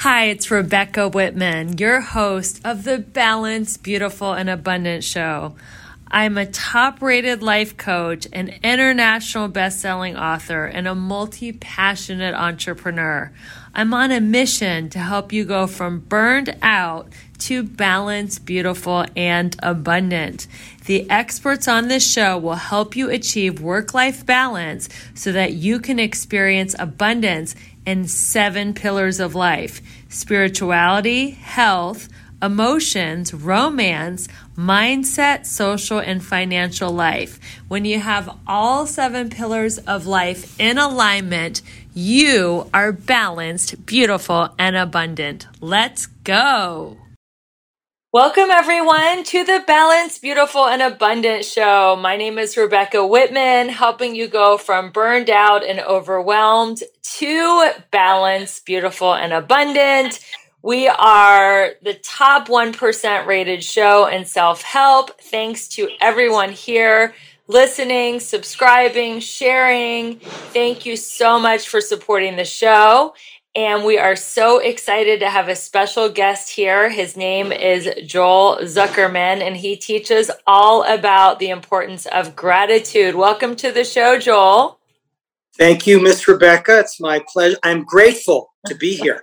Hi, it's Rebecca Whitman, your host of the Balanced, Beautiful, and Abundant Show. I'm a top-rated life coach, an international best-selling author, and a multi-passionate entrepreneur. I'm on a mission to help you go from burned out to balanced, beautiful, and abundant. The experts on this show will help you achieve work-life balance so that you can experience abundance in 7 pillars of life: spirituality, health, emotions, romance, mindset, social, and financial life. When you have all 7 pillars of life in alignment, you are balanced, beautiful, and abundant. Let's go. Welcome, everyone, to the Balanced, Beautiful, and Abundant Show. My name is Rebecca Whitman, helping you go from burned out and overwhelmed to balanced, beautiful, and abundant. We are the top 1% rated show in self-help. Thanks to everyone here listening, subscribing, sharing. Thank you so much for supporting the show. And we are so excited to have a special guest here. His name is Joel Zuckerman, and he teaches all about the importance of gratitude. Welcome to the show, Joel. Thank you, Miss Rebecca. It's my pleasure. I'm grateful to be here.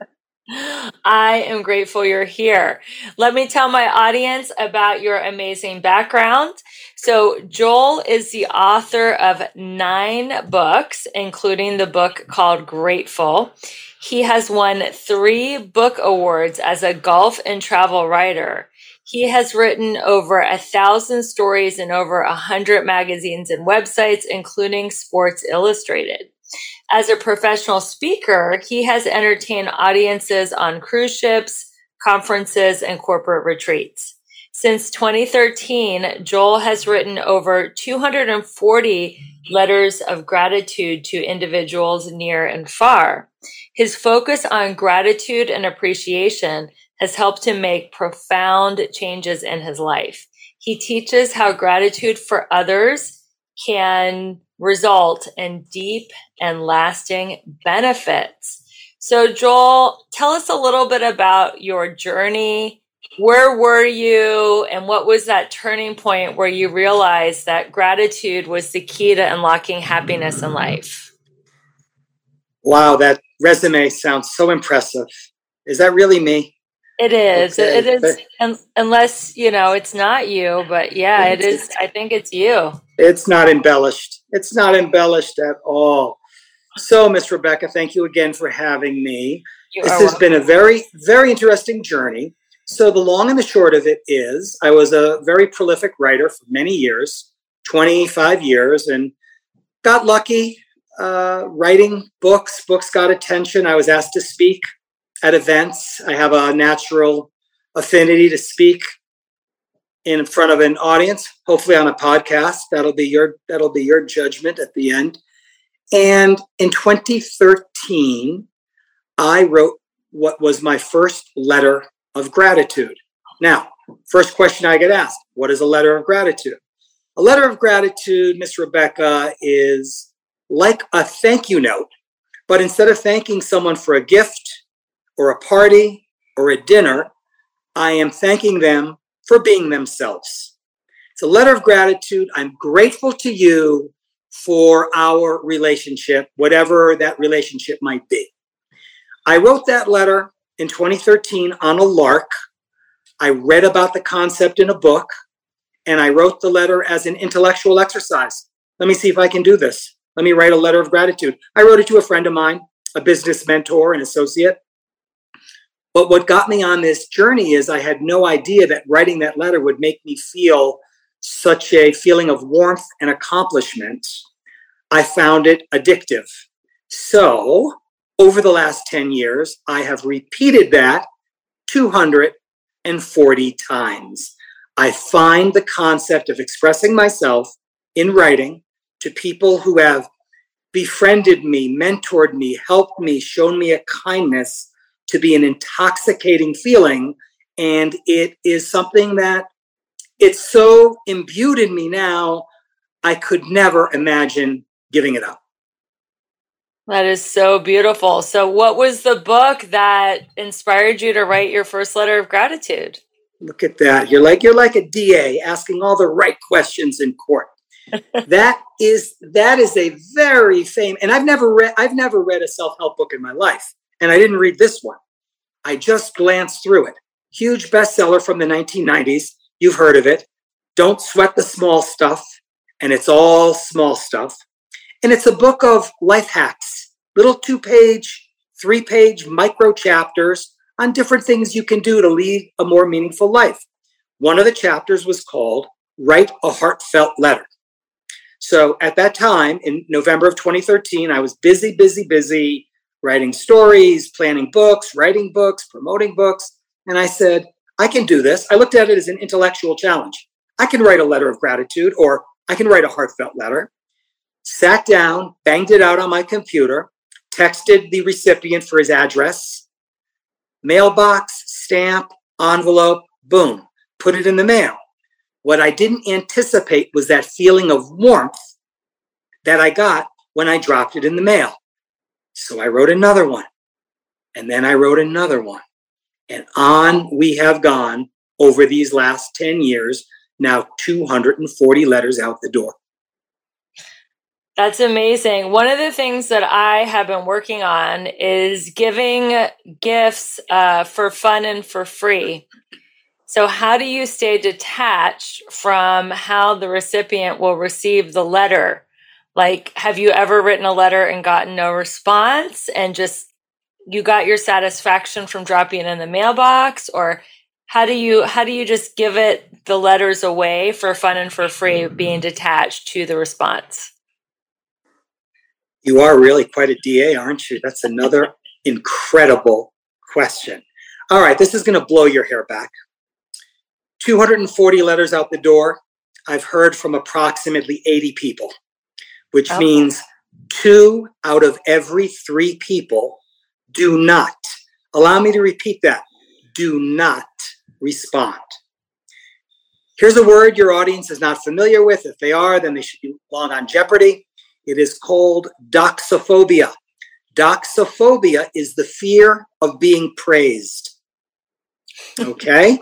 I am grateful you're here. Let me tell my audience about your amazing background. So Joel is the author of 9 books, including the book called Grateful. He has won 3 book awards as a golf and travel writer. He has written over 1,000 stories in over 100 magazines and websites, including Sports Illustrated. As a professional speaker, he has entertained audiences on cruise ships, conferences, and corporate retreats. Since 2013, Joel has written over 240 letters of gratitude to individuals near and far. His focus on gratitude and appreciation has helped him make profound changes in his life. He teaches how gratitude for others can result in deep and lasting benefits. So Joel, tell us a little bit about your journey. Where were you, and what was that turning point where you realized that gratitude was the key to unlocking happiness in life? Wow, that resume sounds so impressive. Is that really me? It is. Okay. It is, unless, it's not you, but yeah, it is. I think it's you. It's not embellished. It's not embellished at all. So, Miss Rebecca, thank you again for having me. This has been a very, very interesting journey. So the long and the short of it is I was a very prolific writer for many years, 25 years, and got lucky writing books. Books got attention. I was asked to speak at events. I have a natural affinity to speak in front of an audience, hopefully on a podcast. That'll be your judgment at the end. And in 2013, I wrote what was my first letter of gratitude. Now, first question I get asked, what is a letter of gratitude? A letter of gratitude, Miss Rebecca, is like a thank you note, but instead of thanking someone for a gift or a party or a dinner, I am thanking them for being themselves. It's a letter of gratitude. I'm grateful to you for our relationship, whatever that relationship might be. I wrote that letter in 2013 on a lark. I read about the concept in a book, and I wrote the letter as an intellectual exercise. Let me see if I can do this. Let me write a letter of gratitude. I wrote it to a friend of mine, a business mentor and associate. But what got me on this journey is I had no idea that writing that letter would make me feel such a feeling of warmth and accomplishment. I found it addictive. So over the last 10 years, I have repeated that 240 times. I find the concept of expressing myself in writing to people who have befriended me, mentored me, helped me, shown me a kindness to be an intoxicating feeling. And it is something that it's so imbued in me now, I could never imagine giving it up. That is so beautiful. So what was the book that inspired you to write your first letter of gratitude? Look at that. You're like a DA asking all the right questions in court. That is a very famous, and I've never read a self-help book in my life. And I didn't read this one. I just glanced through it. Huge bestseller from the 1990s. You've heard of it. Don't Sweat the Small Stuff. And it's all small stuff. And it's a book of life hacks, little 2-page, 3-page micro chapters on different things you can do to lead a more meaningful life. One of the chapters was called Write a Heartfelt Letter. So at that time, in November of 2013, I was busy writing stories, planning books, writing books, promoting books. And I said, I can do this. I looked at it as an intellectual challenge. I can write a letter of gratitude, or I can write a heartfelt letter. Sat down, banged it out on my computer, texted the recipient for his address, mailbox, stamp, envelope, boom, put it in the mail. What I didn't anticipate was that feeling of warmth that I got when I dropped it in the mail. So I wrote another one, and then I wrote another one. And on we have gone over these last 10 years, now 240 letters out the door. That's amazing. One of the things that I have been working on is giving gifts for fun and for free. So how do you stay detached from how the recipient will receive the letter? Like, have you ever written a letter and gotten no response and just you got your satisfaction from dropping it in the mailbox? Or how do you just give it the letters away for fun and for free, being detached to the response? You are really quite a DA, aren't you? That's another incredible question. All right, this is going to blow your hair back. 240 letters out the door. I've heard from approximately 80 people, which means 2 out of every 3 people do not, allow me to repeat that, do not respond. Here's a word your audience is not familiar with. If they are, then they should belong on Jeopardy. It is called doxophobia. Doxophobia is the fear of being praised. Okay?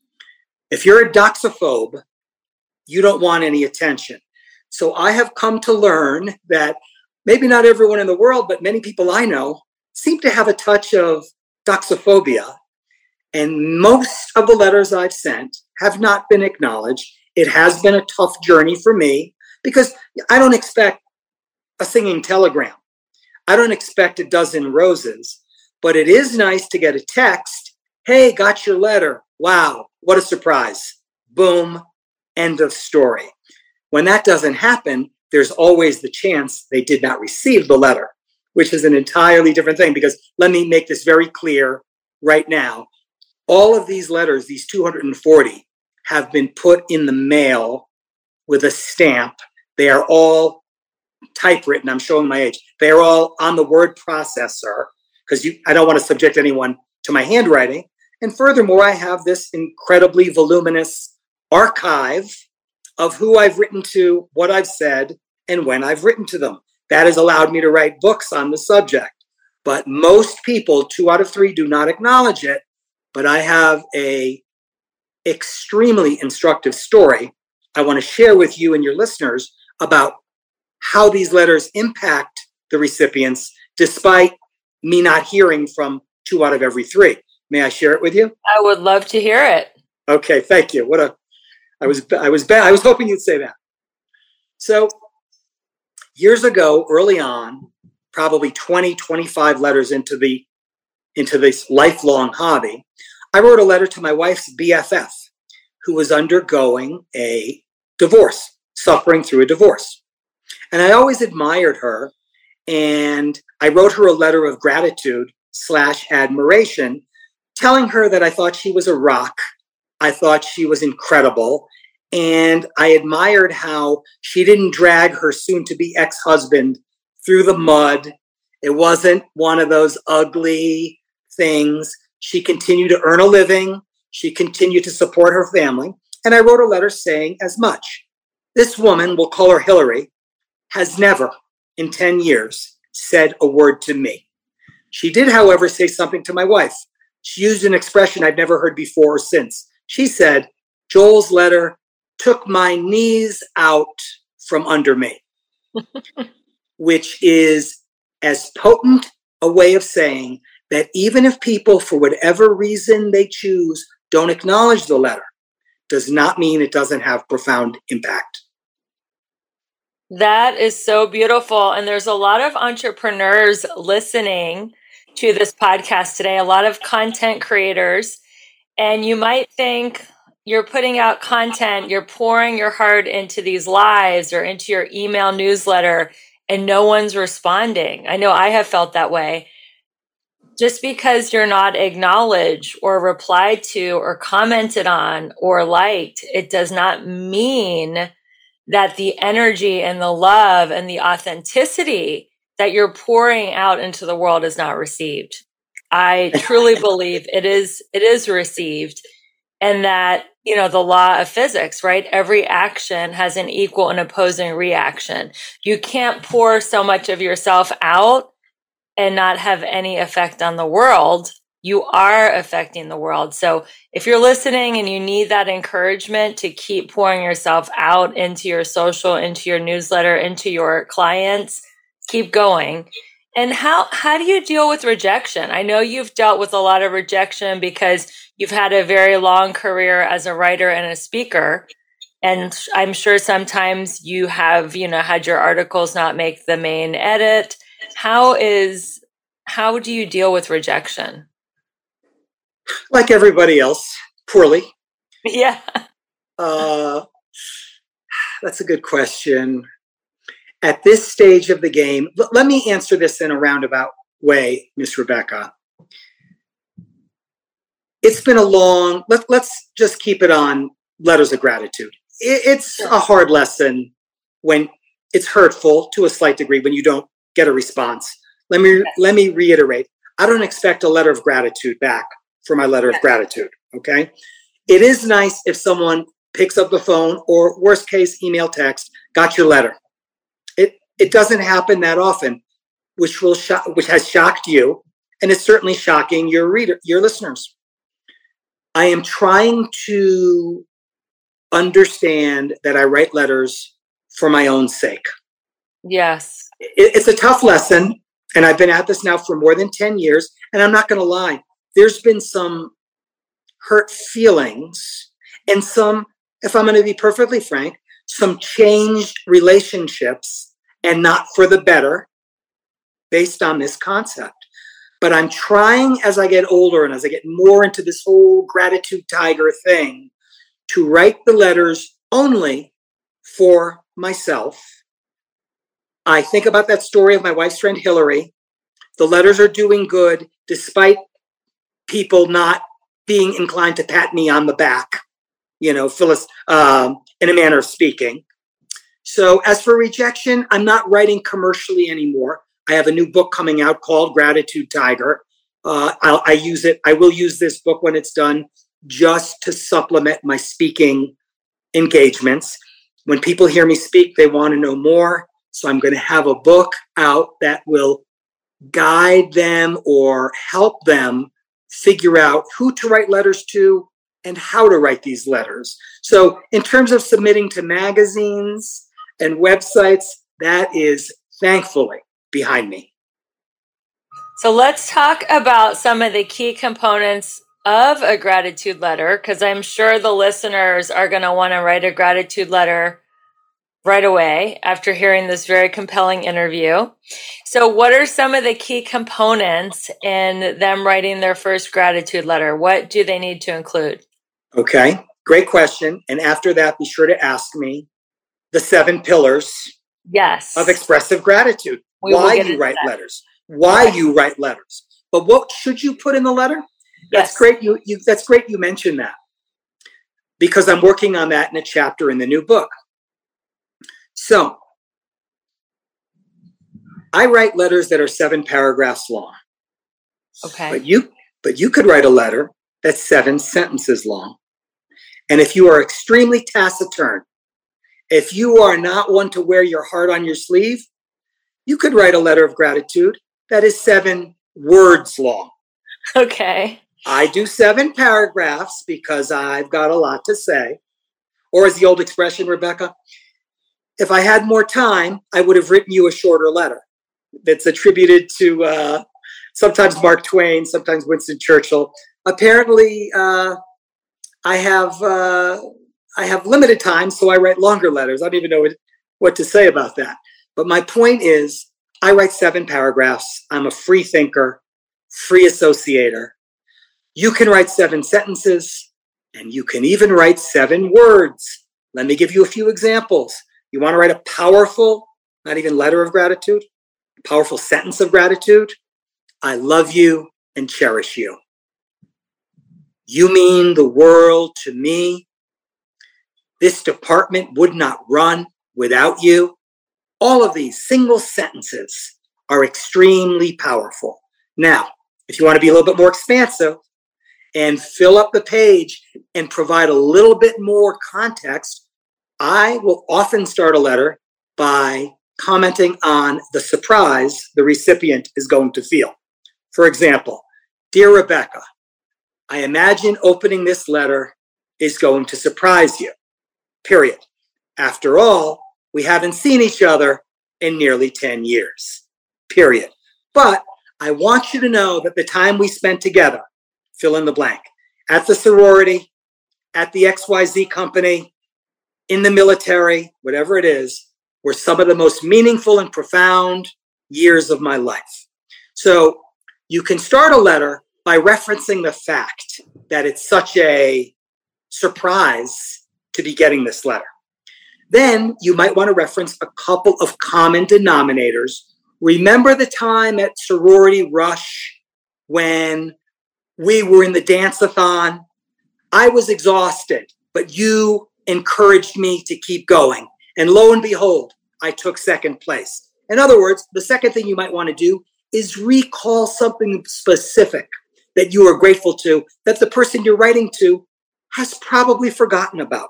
If you're a doxophobe, you don't want any attention. So I have come to learn that maybe not everyone in the world, but many people I know seem to have a touch of doxophobia. And most of the letters I've sent have not been acknowledged. It has been a tough journey for me because I don't expect a singing telegram. I don't expect a dozen roses, but it is nice to get a text. Hey, got your letter. Wow, what a surprise. Boom, end of story. When that doesn't happen, there's always the chance they did not receive the letter, which is an entirely different thing, because let me make this very clear right now. All of these letters, these 240, have been put in the mail with a stamp. They are all typewritten. I'm showing my age. They are all on the word processor, because I don't want to subject anyone to my handwriting. And furthermore, I have this incredibly voluminous archive of who I've written to, what I've said, and when I've written to them. That has allowed me to write books on the subject. But most people, 2 out of 3, do not acknowledge it. But I have a extremely instructive story I want to share with you and your listeners about how these letters impact the recipients, despite me not hearing from 2 out of every 3. May I share it with you? I would love to hear it. Okay, thank you. I was hoping you'd say that. So years ago, early on, probably 20, 25 letters into this lifelong hobby, I wrote a letter to my wife's BFF, who was undergoing a divorce, suffering through a divorce. And I always admired her. And I wrote her a letter of gratitude / admiration, telling her that I thought she was a rock. I thought she was incredible. And I admired how she didn't drag her soon-to-be ex-husband through the mud. It wasn't one of those ugly things. She continued to earn a living. She continued to support her family. And I wrote a letter saying as much. This woman, we'll call her Hillary, has never in 10 years said a word to me. She did, however, say something to my wife. She used an expression I've never heard before or since. She said, Joel's letter took my knees out from under me, which is as potent a way of saying that even if people, for whatever reason they choose, don't acknowledge the letter, does not mean it doesn't have profound impact. That is so beautiful. And there's a lot of entrepreneurs listening to this podcast today, a lot of content creators. And you might think you're putting out content, you're pouring your heart into these lives or into your email newsletter, and no one's responding. I know I have felt that way. Just because you're not acknowledged or replied to or commented on or liked, it does not mean that the energy and the love and the authenticity that you're pouring out into the world is not received. I truly believe it is received, and that, the law of physics, right? Every action has an equal and opposing reaction. You can't pour so much of yourself out and not have any effect on the world. You are affecting the world. So if you're listening and you need that encouragement to keep pouring yourself out into your social, into your newsletter, into your clients, keep going. And how do you deal with rejection? I know you've dealt with a lot of rejection because you've had a very long career as a writer and a speaker. And I'm sure sometimes you have, had your articles not make the main edit. How do you deal with rejection? Like everybody else, poorly. Yeah. That's a good question. At this stage of the game, let me answer this in a roundabout way, Miss Rebecca. It's been let's just keep it on letters of gratitude. It's a hard lesson when it's hurtful to a slight degree when you don't get a response. Let me reiterate. I don't expect a letter of gratitude back for my letter of gratitude, okay? It is nice if someone picks up the phone or, worst case, email, text, got your letter. It doesn't happen that often, which has shocked you, and it's certainly shocking your listeners. I am trying to understand that I write letters for my own sake. Yes. It's a tough lesson, and I've been at this now for more than 10 years, and I'm not going to lie. There's been some hurt feelings and some, if I'm going to be perfectly frank, some changed relationships, and not for the better, based on this concept. But I'm trying, as I get older and as I get more into this whole gratitude tiger thing, to write the letters only for myself. I think about that story of my wife's friend Hillary. The letters are doing good despite people not being inclined to pat me on the back, Phyllis, in a manner of speaking. So as for rejection, I'm not writing commercially anymore. I have a new book coming out called Gratitude Tiger. I will use this book when it's done just to supplement my speaking engagements. When people hear me speak, they want to know more. So I'm going to have a book out that will guide them or help them figure out who to write letters to and how to write these letters. So in terms of submitting to magazines and websites, that is thankfully behind me. So let's talk about some of the key components of a gratitude letter, because I'm sure the listeners are going to want to write a gratitude letter right away after hearing this very compelling interview. So what are some of the key components in them writing their first gratitude letter? What do they need to include? Okay, great question. And after that, be sure to ask me the 7 pillars of expressive gratitude. Why you write letters. Why you write letters. But what should you put in the letter? That's great. That's great you mentioned that, because I'm working on that in a chapter in the new book. So I write letters that are 7 paragraphs long. Okay. But you could write a letter that's 7 sentences long. And if you are extremely taciturn, if you are not one to wear your heart on your sleeve, You could write a letter of gratitude that is 7 words long. Okay. I do 7 paragraphs because I've got a lot to say. Or as the old expression, Rebecca, if I had more time, I would have written you a shorter letter that's attributed to sometimes Mark Twain, sometimes Winston Churchill. Apparently, I have limited time, so I write longer letters. I don't even know what to say about that. But my point is, I write 7 paragraphs. I'm a free thinker, free associator. You can write 7 sentences, and you can even write 7 words. Let me give you a few examples. You want to write a powerful, not even letter of gratitude, powerful sentence of gratitude? I love you and cherish you. You mean the world to me. This department would not run without you. All of these single sentences are extremely powerful. Now, if you want to be a little bit more expansive and fill up the page and provide a little bit more context, I will often start a letter by commenting on the surprise the recipient is going to feel. For example, dear Rebecca, I imagine opening this letter is going to surprise you, period. After all, we haven't seen each other in nearly 10 years, period. But I want you to know that the time we spent together, fill in the blank, at the sorority, at the XYZ company, in the military, whatever it is, were some of the most meaningful and profound years of my life. So you can start a letter by referencing the fact that it's such a surprise to be getting this letter. Then you might want to reference a couple of common denominators. Remember the time at Sorority Rush when we were in the dance-a-thon? I was exhausted, but you encouraged me to keep going. And lo and behold, I took second place. In other words, the second thing you might want to do is recall something specific that you are grateful to, that the person you're writing to has probably forgotten about.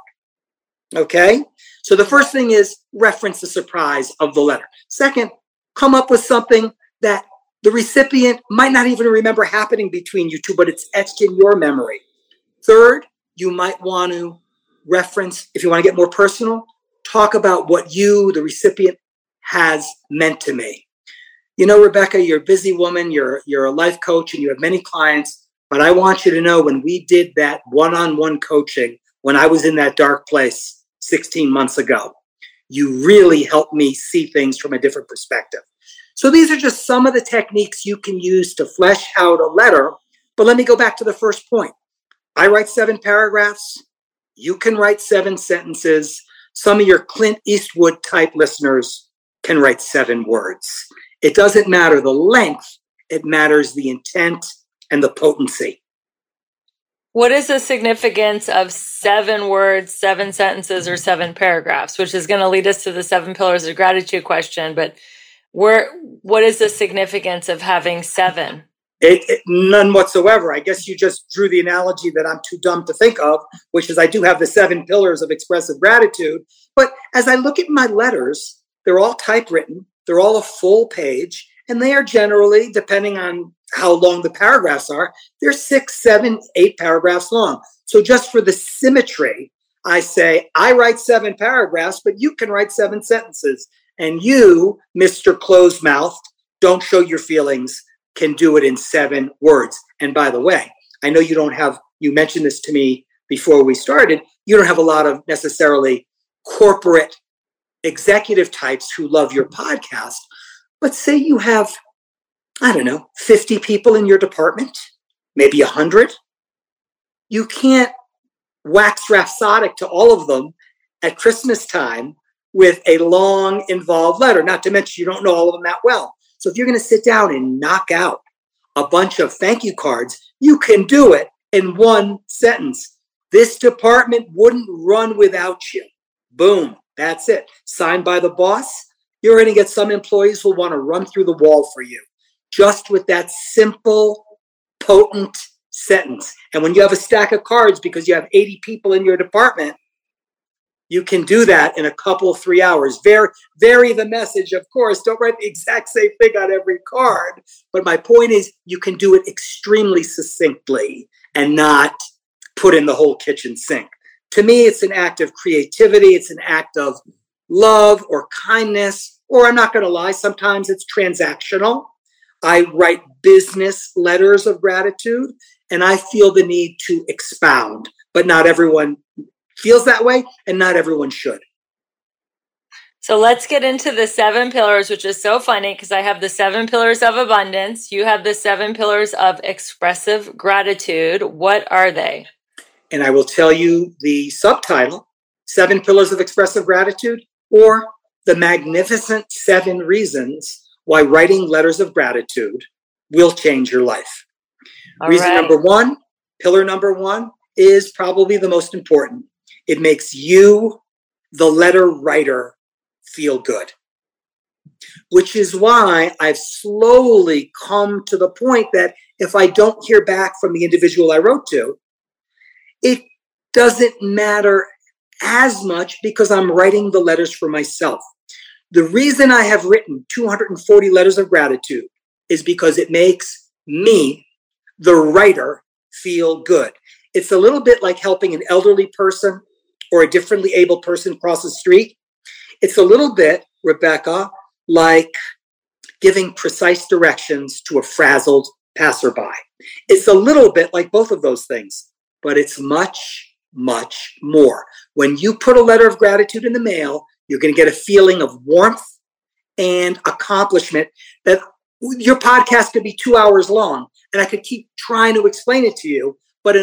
Okay? So the first thing is reference the surprise of the letter. Second, come up with something that the recipient might not even remember happening between you two, but it's etched in your memory. Third, you might want to reference, if you want to get more personal, talk about what you, the recipient, has meant to me. You know, Rebecca, you're a busy woman, you're a life coach, and you have many clients, but I want you to know when we did that one-on-one coaching, when I was in that dark place 16 months ago, you really helped me see things from a different perspective. So these are just some of the techniques you can use to flesh out a letter. But let me go back to the first point. I write 7 paragraphs. You can write 7 sentences. Some of your Clint Eastwood type listeners can write 7 words. It doesn't matter the length. It matters the intent and the potency. What is the significance of 7 words, 7 sentences, or 7 paragraphs, which is going to lead us to the 7 pillars of gratitude question. But what is the significance of having 7? None whatsoever. I guess you just drew the analogy that I'm too dumb to think of, which is I do have the 7 pillars of expressive gratitude. But as I look at my letters, they're all typewritten. They're all a full page. And they are generally, depending on how long the paragraphs are, they're 6, 7, 8 paragraphs long. So just for the symmetry, I say, I write 7 paragraphs, but you can write 7 sentences. And you, Mr. Closed-mouthed, don't show your feelings, can do it in 7 words. And by the way, I know you mentioned this to me before we started, you don't have a lot of necessarily corporate executive types who love your podcast, but say you have, 50 people in your department, maybe 100. You can't wax rhapsodic to all of them at Christmas time with a long, involved letter, not to mention you don't know all of them that well. So if you're going to sit down and knock out a bunch of thank you cards, you can do it in 1 sentence. This department wouldn't run without you. Boom. That's it. Signed by the boss. You're going to get some employees who will want to run through the wall for you, just with that simple, potent sentence. And when you have a stack of cards because you have 80 people in your department, You can do that in a couple, 3 hours. Vary the message, of course. Don't write the exact same thing on every card. But my point is, you can do it extremely succinctly and not put in the whole kitchen sink. To me, it's an act of creativity. It's an act of love or kindness. Or I'm not going to lie, sometimes it's transactional. I write business letters of gratitude, and I feel the need to expound, but not everyone feels that way, and not everyone should. So let's get into the 7 pillars, which is so funny because I have the 7 pillars of abundance. You have the 7 pillars of expressive gratitude. What are they? And I will tell you the subtitle, 7 Pillars of Expressive Gratitude, or the magnificent 7 reasons why writing letters of gratitude will change your life. Reason number 1, pillar number 1, is probably the most important. It makes you, the letter writer, feel good. Which is why I've slowly come to the point that if I don't hear back from the individual I wrote to, it doesn't matter as much because I'm writing the letters for myself. The reason I have written 240 letters of gratitude is because it makes me, the writer, feel good. It's a little bit like helping an elderly person or a differently able person cross the street. It's a little bit, Rebecca, like giving precise directions to a frazzled passerby. It's a little bit like both of those things, but it's much, much more. When you put a letter of gratitude in the mail, you're going to get a feeling of warmth and accomplishment that your podcast could be 2 hours long, and I could keep trying to explain it to you, but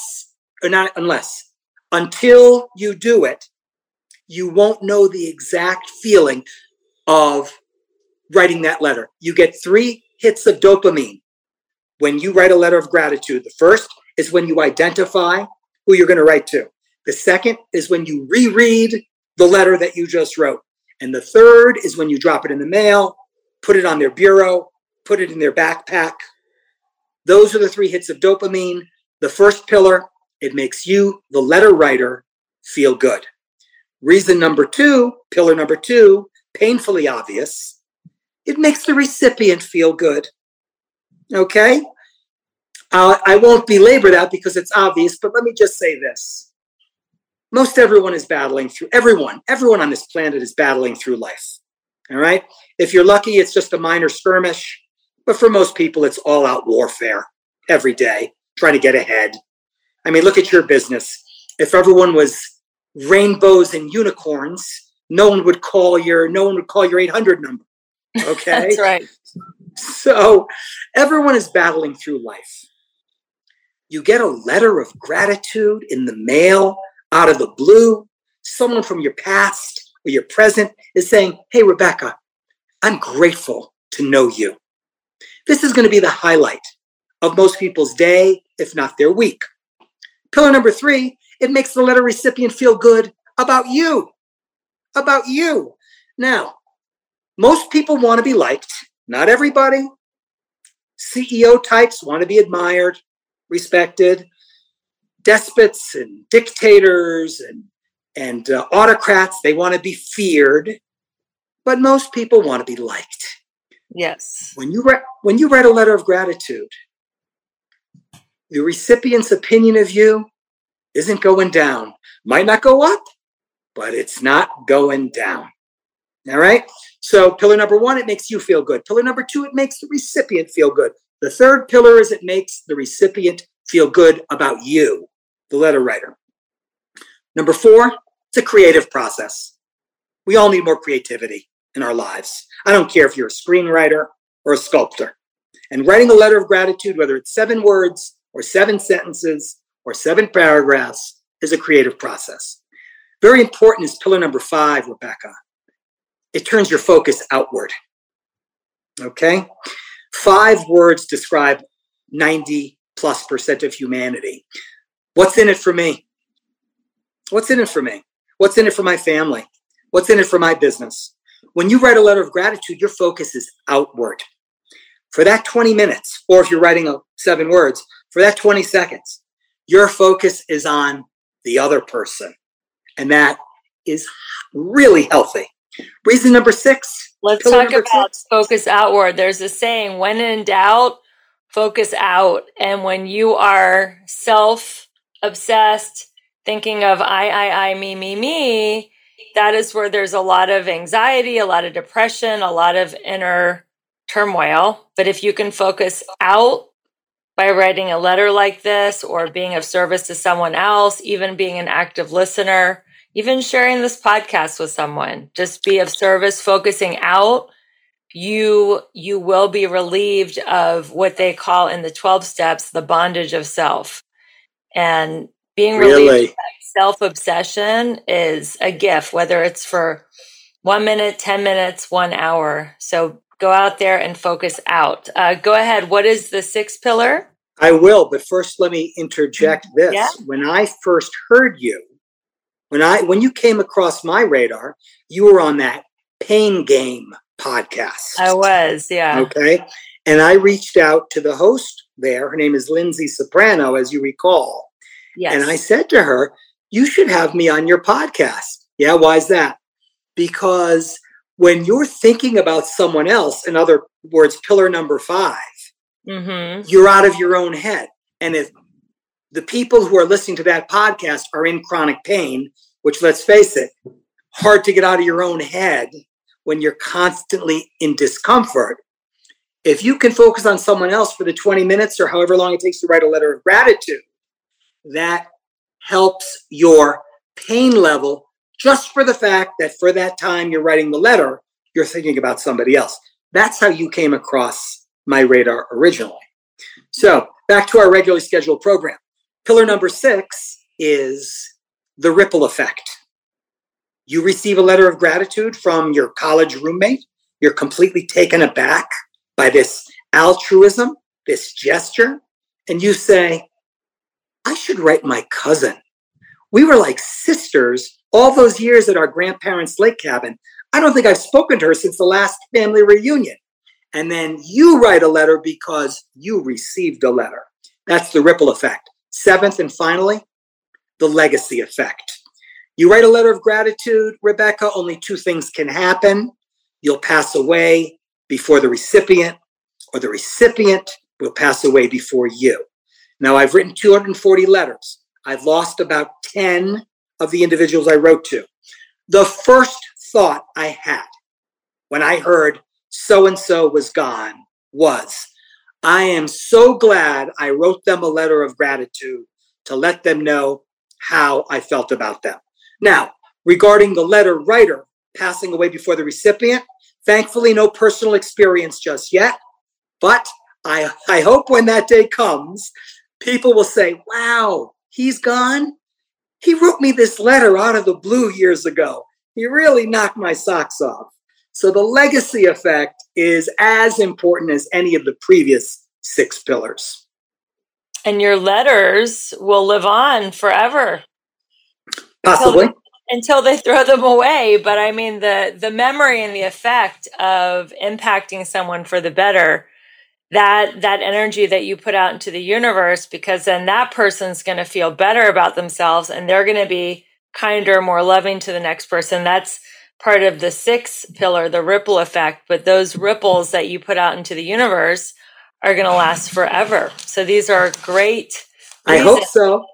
until you do it, you won't know the exact feeling of writing that letter. You get 3 hits of dopamine when you write a letter of gratitude. The first is when you identify who you're going to write to. The second is when you reread the letter that you just wrote. And the third is when you drop it in the mail, put it on their bureau, put it in their backpack. Those are the 3 hits of dopamine. The first pillar, it makes you, the letter writer, feel good. Reason number 2, pillar number 2, painfully obvious, it makes the recipient feel good. Okay? I won't belabor that because it's obvious, but let me just say this. Most everyone is battling through, everyone on this planet is battling through life. All right? If you're lucky, it's just a minor skirmish, but for most people, it's all out warfare every day, trying to get ahead. I mean, look at your business. If everyone was rainbows and unicorns, no one would call your 800 number. Okay? That's right. So everyone is battling through life. You get a letter of gratitude in the mail out of the blue. Someone from your past or your present is saying, "Hey, Rebecca, I'm grateful to know you." This is going to be the highlight of most people's day, if not their week. Pillar number 3, it makes the letter recipient feel good about you. About you. Now, most people want to be liked. Not everybody. CEO types want to be admired, respected. Despots and dictators and autocrats, they want to be feared. But most people want to be liked. Yes. When you write a letter of gratitude, the recipient's opinion of you isn't going down. Might not go up, but it's not going down. All right? So pillar number 1, it makes you feel good. Pillar number 2, it makes the recipient feel good. The third pillar is it makes the recipient feel good about you, the letter writer. Number 4, it's a creative process. We all need more creativity in our lives. I don't care if you're a screenwriter or a sculptor. And writing a letter of gratitude, whether it's 7 words or 7 sentences or 7 paragraphs, is a creative process. Very important is pillar number 5, Rebecca. It turns your focus outward. Okay? 5 words describe 90+% of humanity. What's in it for me? What's in it for me? What's in it for my family? What's in it for my business? When you write a letter of gratitude, your focus is outward. For that 20 minutes, or if you're writing 7 words, for that 20 seconds, your focus is on the other person. And that is really healthy. Reason number 6. Let's talk about focus outward. There's a saying, when in doubt, focus out. And when you are self-obsessed, thinking of I, me, that is where there's a lot of anxiety, a lot of depression, a lot of inner turmoil. But if you can focus out by writing a letter like this, or being of service to someone else, even being an active listener, even sharing this podcast with someone, just be of service, focusing out, you will be relieved of what they call in the 12 steps, the bondage of self. And being relieved of self-obsession is a gift, whether it's for 1 minute, 10 minutes, 1 hour. So go out there and focus out. Go ahead. What is the 6th pillar? I will, but first let me interject this. Yeah. When I first heard you, when you came across my radar, you were on that Pain Game podcast. I was, yeah. Okay. And I reached out to the host there. Her name is Lindsay Soprano, as you recall. Yes. And I said to her, you should have me on your podcast. Yeah, why is that? Because when you're thinking about someone else, in other words, pillar number 5, you're out of your own head. And if the people who are listening to that podcast are in chronic pain, which, let's face it, hard to get out of your own head when you're constantly in discomfort. If you can focus on someone else for the 20 minutes or however long it takes to write a letter of gratitude, that helps your pain level, just for the fact that for that time you're writing the letter, you're thinking about somebody else. That's how you came across my radar originally. So back to our regularly scheduled program. Pillar number 6 is the ripple effect. You receive a letter of gratitude from your college roommate. You're completely taken aback by this altruism, this gesture, and you say, I should write my cousin. We were like sisters all those years at our grandparents' lake cabin. I don't think I've spoken to her since the last family reunion. And then you write a letter because you received a letter. That's the ripple effect. 7th and finally, the legacy effect. You write a letter of gratitude, Rebecca, only 2 things can happen. You'll pass away before the recipient, or the recipient will pass away before you. Now, I've written 240 letters. I've lost about 10 of the individuals I wrote to. The first thought I had when I heard so-and-so was gone was, I am so glad I wrote them a letter of gratitude to let them know how I felt about them. Now, regarding the letter writer passing away before the recipient, thankfully no personal experience just yet, but I hope when that day comes, people will say, wow, he's gone? He wrote me this letter out of the blue years ago. He really knocked my socks off. So the legacy effect is as important as any of the previous 6 pillars. And your letters will live on forever. Possibly. Until they throw them away. But I mean, the memory and the effect of impacting someone for the better, that energy that you put out into the universe, because then that person's going to feel better about themselves and they're going to be kinder, more loving to the next person. That's part of the 6th pillar, the ripple effect. But those ripples that you put out into the universe are going to last forever. So these are great. I hope so.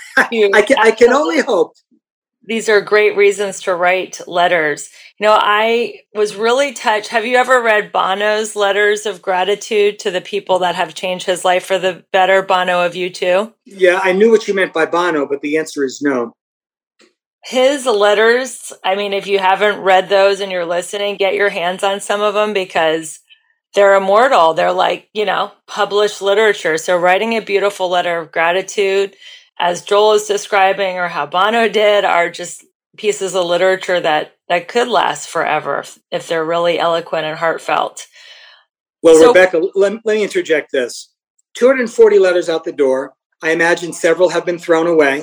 I can only hope. These are great reasons to write letters. You know, I was really touched. Have you ever read Bono's letters of gratitude to the people that have changed his life for the better? Bono of U2? Yeah, I knew what you meant by Bono, but the answer is no. His letters, I mean, if you haven't read those and you're listening, get your hands on some of them because they're immortal. They're like, published literature. So writing a beautiful letter of gratitude, as Joel is describing, or how Bono did, are just pieces of literature that could last forever if they're really eloquent and heartfelt. Well, Rebecca, let me interject this. 240 letters out the door. I imagine several have been thrown away.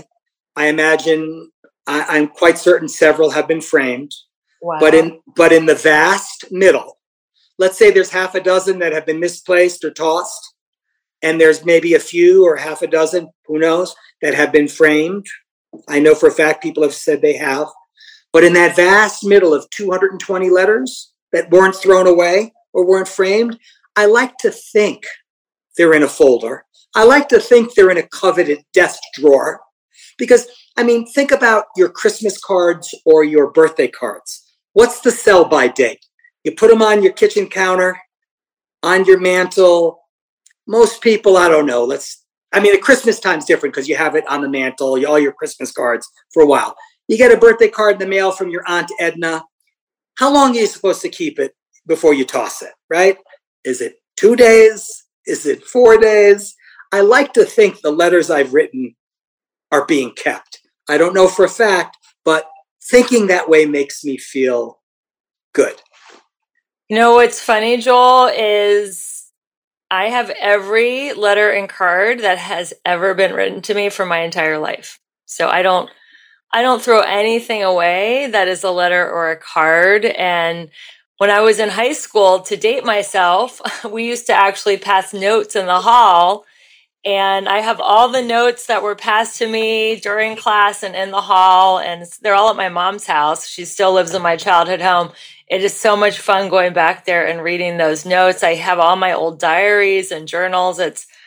I'm quite certain several have been framed. Wow. But in the vast middle, let's say there's half a dozen that have been misplaced or tossed, and there's maybe a few or half a dozen, who knows, that have been framed. I know for a fact people have said they have. But in that vast middle of 220 letters that weren't thrown away or weren't framed, I like to think they're in a folder. I like to think they're in a coveted desk drawer. Because, I mean, think about your Christmas cards or your birthday cards. What's the sell-by date? You put them on your kitchen counter, on your mantle. Most people, I don't know. The Christmas time's different because you have it on the mantle, all your Christmas cards for a while. You get a birthday card in the mail from your Aunt Edna. How long are you supposed to keep it before you toss it, right? Is it 2 days? Is it 4 days? I like to think the letters I've written are being kept. I don't know for a fact, but thinking that way makes me feel good. You know what's funny, Joel, is I have every letter and card that has ever been written to me for my entire life. So I don't throw anything away that is a letter or a card. And when I was in high school, to date myself, we used to actually pass notes in the hall. And I have all the notes that were passed to me during class and in the hall, and they're all at my mom's house. She still lives in my childhood home. It is so much fun going back there and reading those notes. I have all my old diaries and journals.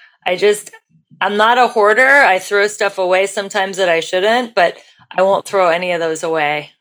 I'm not a hoarder. I throw stuff away sometimes that I shouldn't, but I won't throw any of those away.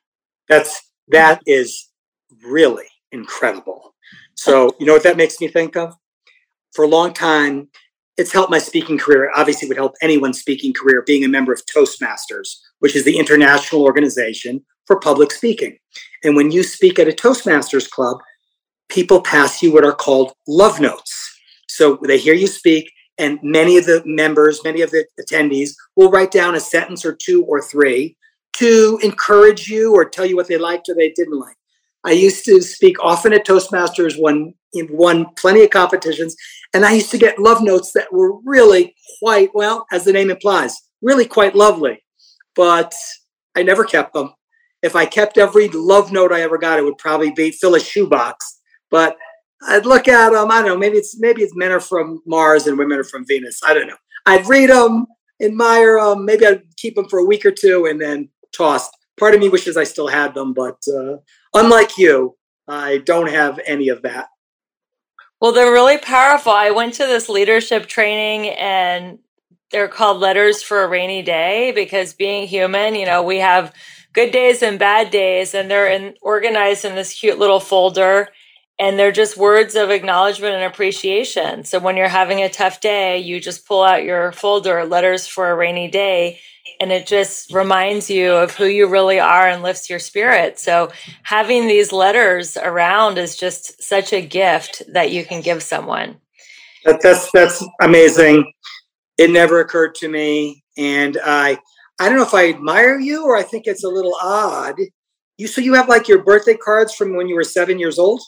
That is really incredible. So, you know what that makes me think of? For a long time, it's helped my speaking career. Obviously, it would help anyone's speaking career being a member of Toastmasters, which is the international organization for public speaking. And when you speak at a Toastmasters club, people pass you what are called love notes. So they hear you speak, and many of the attendees will write down a sentence or two or three to encourage you or tell you what they liked or they didn't like. I used to speak often at Toastmasters, won plenty of competitions, and I used to get love notes that were really quite, well, as the name implies, really quite lovely. But I never kept them. If I kept every love note I ever got, it would probably fill a shoebox. But I'd look at them. I don't know. Maybe it's men are from Mars and women are from Venus. I don't know. I'd read them, admire them. Maybe I'd keep them for a week or two and then toss. Part of me wishes I still had them, but unlike you, I don't have any of that. Well, they're really powerful. I went to this leadership training, and they're called Letters for a Rainy Day, because being human, we have good days and bad days, and they're organized in this cute little folder, and they're just words of acknowledgement and appreciation. So when you're having a tough day, you just pull out your folder, Letters for a Rainy Day, and it just reminds you of who you really are and lifts your spirit. So having these letters around is just such a gift that you can give someone. That's amazing. It never occurred to me. And I don't know if I admire you or I think it's a little odd. So you have like your birthday cards from when you were 7 years old?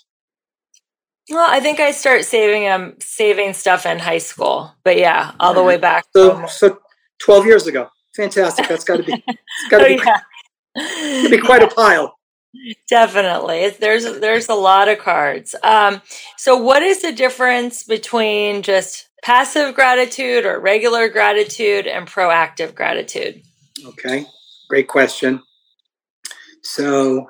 Well, I think I started saving stuff in high school, but yeah, all the way back. So 12 years ago. Fantastic. That's got to be quite a pile. Definitely. There's a lot of cards. So what is the difference between just passive gratitude or regular gratitude and proactive gratitude? Okay. Great question. So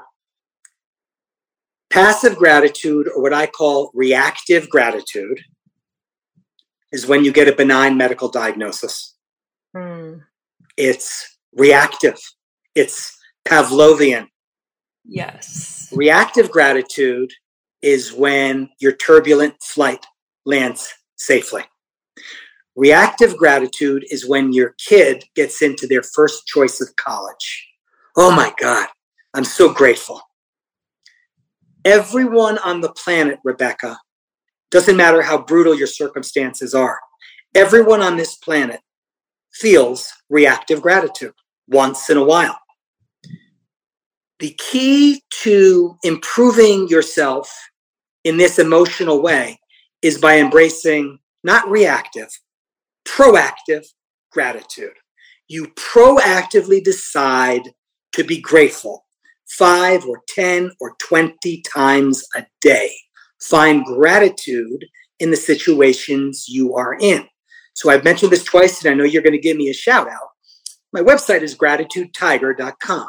passive gratitude, or what I call reactive gratitude, is when you get a benign medical diagnosis. It's reactive. It's Pavlovian. Yes. Reactive gratitude is when your turbulent flight lands safely. Reactive gratitude is when your kid gets into their first choice of college. Oh my God, I'm so grateful. Everyone on the planet, Rebecca, doesn't matter how brutal your circumstances are, everyone on this planet feels reactive gratitude once in a while. The key to improving yourself in this emotional way is by embracing not reactive, proactive gratitude. You proactively decide to be grateful 5 or 10 or 20 times a day. Find gratitude in the situations you are in. So I've mentioned this twice, and I know you're going to give me a shout out. My website is gratitudetiger.com.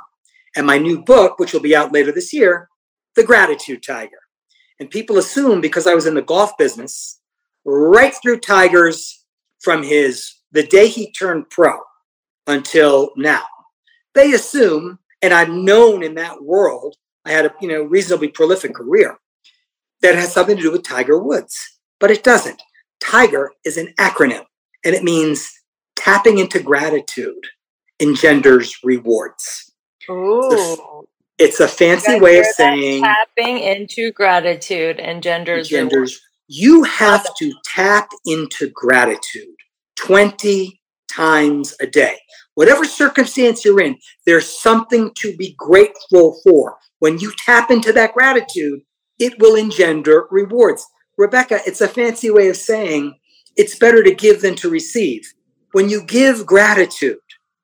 And my new book, which will be out later this year, The Gratitude Tiger. And people assume because I was in the golf business, right through Tiger's from the day he turned pro until now, they assume, and I'm known in that world, I had a reasonably prolific career, that has something to do with Tiger Woods. But it doesn't. Tiger is an acronym, and it means tapping into gratitude engenders rewards. Ooh. It's a fancy way of saying tapping into gratitude engenders rewards. You have to tap into gratitude 20 times a day. Whatever circumstance you're in, there's something to be grateful for. When you tap into that gratitude, it will engender rewards. Rebecca, it's a fancy way of saying it's better to give than to receive. When you give gratitude,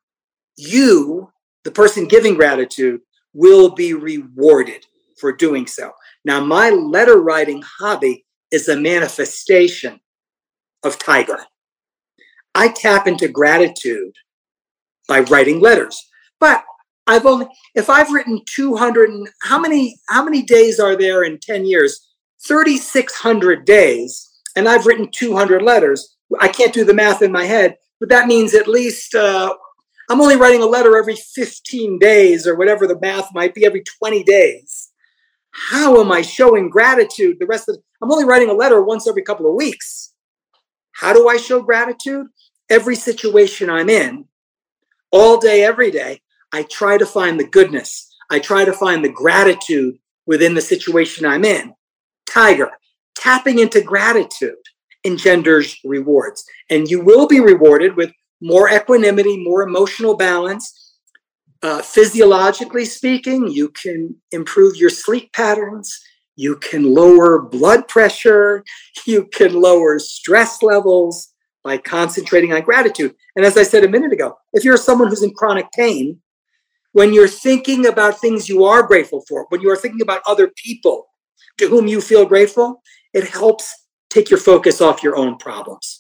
you, the person giving gratitude, will be rewarded for doing so. Now, my letter writing hobby is a manifestation of Tiger. I tap into gratitude by writing letters. But if I've written 200, how many days are there in 10 years? 3,600 days, and I've written 200 letters. I can't do the math in my head, but that means at least I'm only writing a letter every 15 days or whatever the math might be, every 20 days. How am I showing gratitude I'm only writing a letter once every couple of weeks. How do I show gratitude? Every situation I'm in, all day, every day, I try to find the goodness. I try to find the gratitude within the situation I'm in. Tiger, tapping into gratitude engenders rewards. And you will be rewarded with more equanimity, more emotional balance. Physiologically speaking, you can improve your sleep patterns. You can lower blood pressure. You can lower stress levels by concentrating on gratitude. And as I said a minute ago, if you're someone who's in chronic pain, when you're thinking about things you are grateful for, when you are thinking about other people to whom you feel grateful, it helps take your focus off your own problems.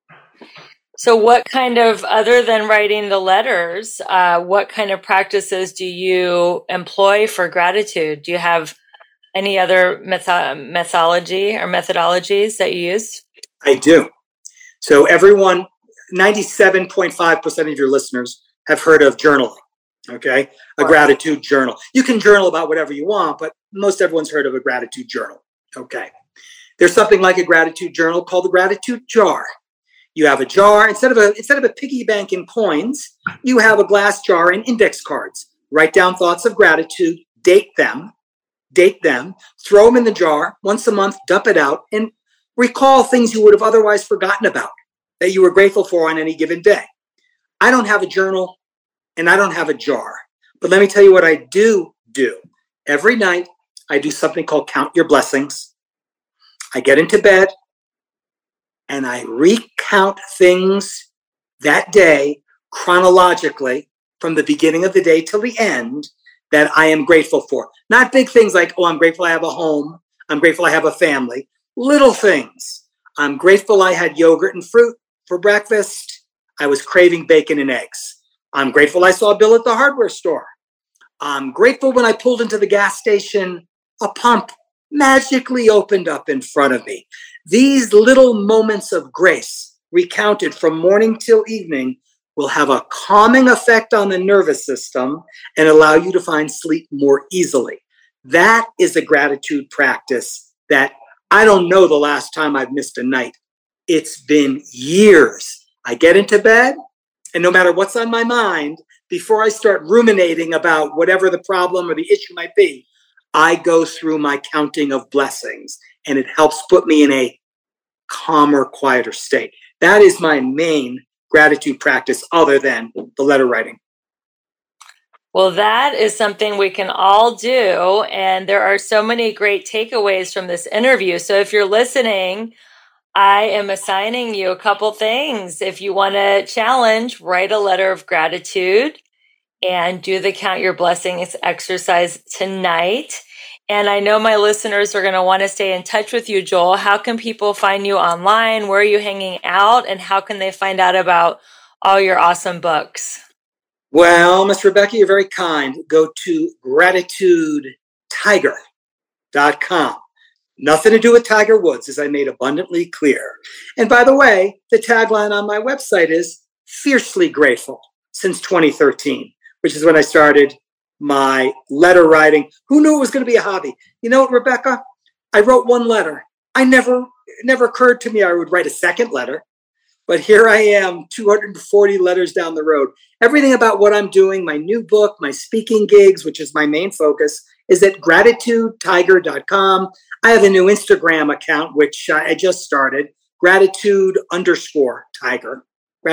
So what kind of, other than writing the letters, what kind of practices do you employ for gratitude? Do you have any other methodology or methodologies that you use? I do. So everyone, 97.5% of your listeners have heard of journaling, okay? A gratitude journal. You can journal about whatever you want, but most everyone's heard of a gratitude journal, okay? There's something like a gratitude journal called the gratitude jar. You have a jar, instead of a piggy bank in coins, you have a glass jar and index cards. Write down thoughts of gratitude, date them, throw them in the jar once a month, dump it out, and recall things you would have otherwise forgotten about that you were grateful for on any given day. I don't have a journal and I don't have a jar, but let me tell you what I do. Every night, I do something called Count Your Blessings. I get into bed and I recount things that day chronologically from the beginning of the day till the end that I am grateful for. Not big things like, I'm grateful I have a home. I'm grateful I have a family. Little things. I'm grateful I had yogurt and fruit for breakfast. I was craving bacon and eggs. I'm grateful I saw Bill at the hardware store. I'm grateful when I pulled into the gas station, a pump magically opened up in front of me. These little moments of grace, recounted from morning till evening, will have a calming effect on the nervous system and allow you to find sleep more easily. That is a gratitude practice that I don't know the last time I've missed a night. It's been years. I get into bed, and no matter what's on my mind, before I start ruminating about whatever the problem or the issue might be, I go through my counting of blessings, and it helps put me in a calmer, quieter state. That is my main gratitude practice other than the letter writing. Well, that is something we can all do. And there are so many great takeaways from this interview. So if you're listening, I am assigning you a couple things. If you want to challenge, write a letter of gratitude and do the Count Your Blessings exercise tonight. And I know my listeners are going to want to stay in touch with you, Joel. How can people find you online? Where are you hanging out? And how can they find out about all your awesome books? Well, Miss Rebecca, you're very kind. Go to gratitudetiger.com. Nothing to do with Tiger Woods, as I made abundantly clear. And by the way, the tagline on my website is fiercely grateful since 2013, which is when I started my letter writing. Who knew it was going to be a hobby? You know what, Rebecca? I wrote one letter. It never occurred to me I would write a second letter. But here I am, 240 letters down the road. Everything about what I'm doing, my new book, my speaking gigs, which is my main focus, is at gratitudetiger.com. I have a new Instagram account, which I just started, gratitude_tiger.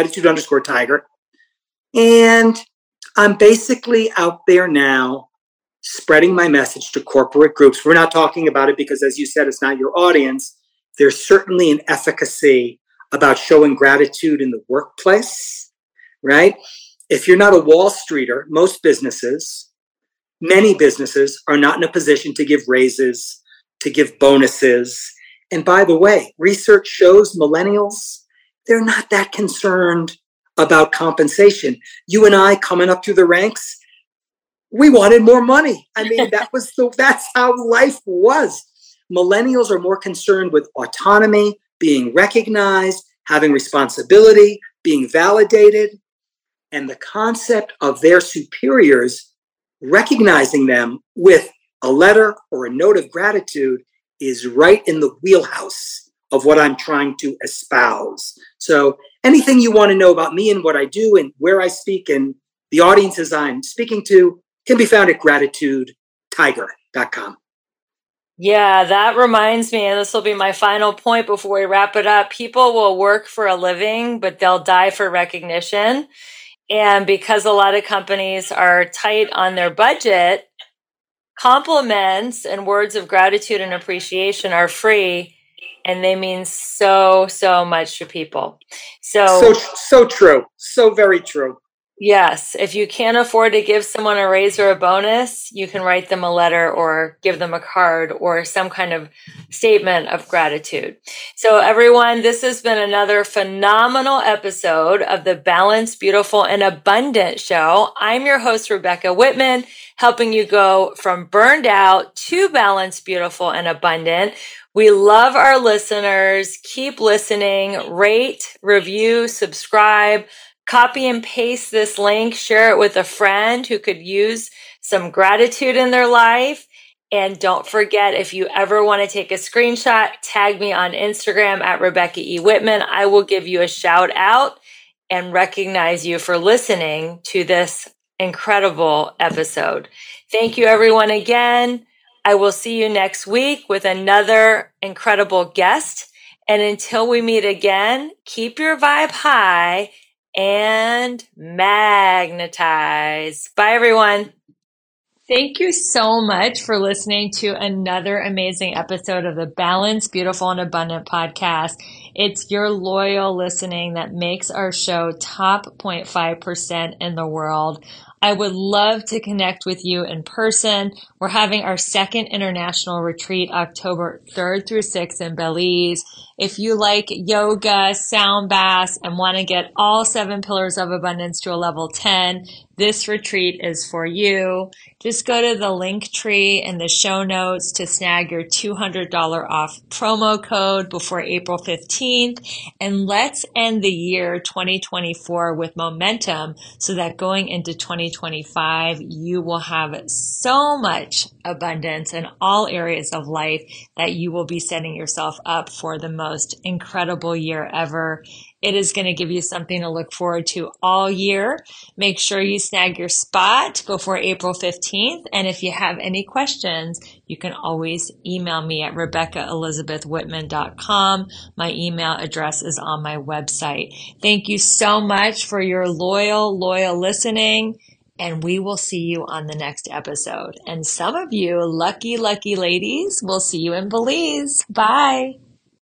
And I'm basically out there now spreading my message to corporate groups. We're not talking about it because, as you said, it's not your audience. There's certainly an efficacy about showing gratitude in the workplace, right? If you're not a Wall Streeter, many businesses are not in a position to give raises, to give bonuses. And by the way, research shows millennials, they're not that concerned about compensation. You and I coming up through the ranks, we wanted more money. I mean, that's how life was. Millennials are more concerned with autonomy, being recognized, having responsibility, being validated, and the concept of their superiors recognizing them with a letter or a note of gratitude is right in the wheelhouse of what I'm trying to espouse. So anything you want to know about me and what I do and where I speak and the audiences I'm speaking to can be found at gratitudetiger.com. Yeah, that reminds me, and this will be my final point before we wrap it up. People will work for a living, but they'll die for recognition. And because a lot of companies are tight on their budget, compliments and words of gratitude and appreciation are free, and they mean so much to people. So true. So very true. Yes. If you can't afford to give someone a raise or a bonus, you can write them a letter or give them a card or some kind of statement of gratitude. So everyone, this has been another phenomenal episode of the Balanced, Beautiful, and Abundant Show. I'm your host, Rebecca Whitman, helping you go from burned out to balanced, beautiful, and abundant. We love our listeners. Keep listening, rate, review, subscribe. Copy and paste this link, share it with a friend who could use some gratitude in their life. And don't forget, if you ever want to take a screenshot, tag me on Instagram at Rebecca E. Whitman. I will give you a shout out and recognize you for listening to this incredible episode. Thank you, everyone, again. I will see you next week with another incredible guest. And until we meet again, keep your vibe high and magnetize. Bye, everyone. Thank you so much for listening to another amazing episode of the Balanced, Beautiful, and Abundant podcast. It's your loyal listening that makes our show top 0.5% in the world. I would love to connect with you in person. We're having our second international retreat October 3rd through 6th in Belize. If you like yoga, sound baths, and want to get all 7 pillars of abundance to a level 10, this retreat is for you. Just go to the link tree in the show notes to snag your $200 off promo code before April 15th. And let's end the year 2024 with momentum so that going into 2025, you will have so much abundance in all areas of life that you will be setting yourself up for the most incredible year ever. It is going to give you something to look forward to all year. Make sure you snag your spot before April 15th. And if you have any questions, you can always email me at RebeccaElizabethWhitman.com. My email address is on my website. Thank you so much for your loyal listening. And we will see you on the next episode. And some of you lucky ladies will see you in Belize. Bye.